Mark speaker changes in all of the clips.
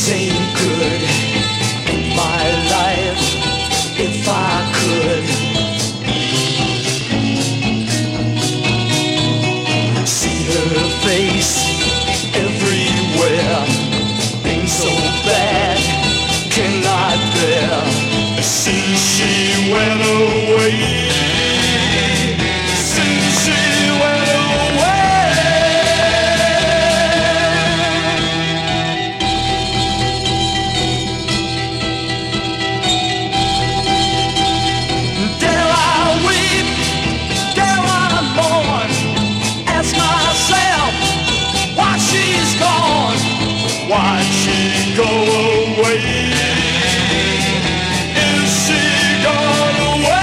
Speaker 1: ain't good in my life. If I could see her face everywhere, ain't so bad, cannot bear. Since she went away, since she went away. Dare I weep, dare I mourn, ask myself why she's gone, why'd she go away? Is she gone away?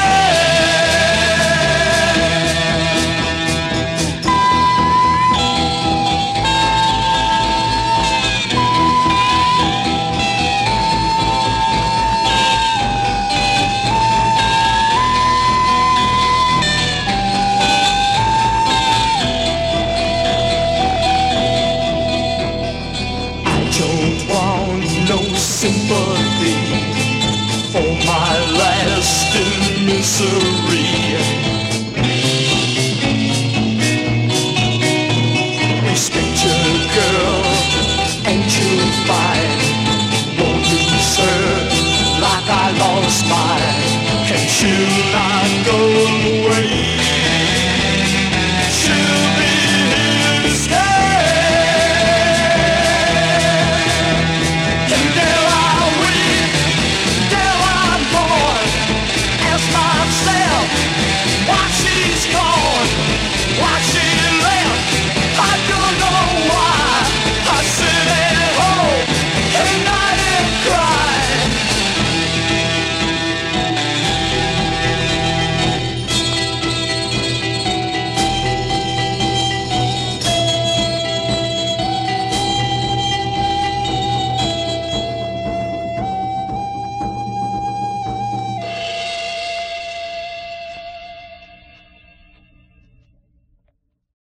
Speaker 1: I don't want no sympathy for my lasting misery.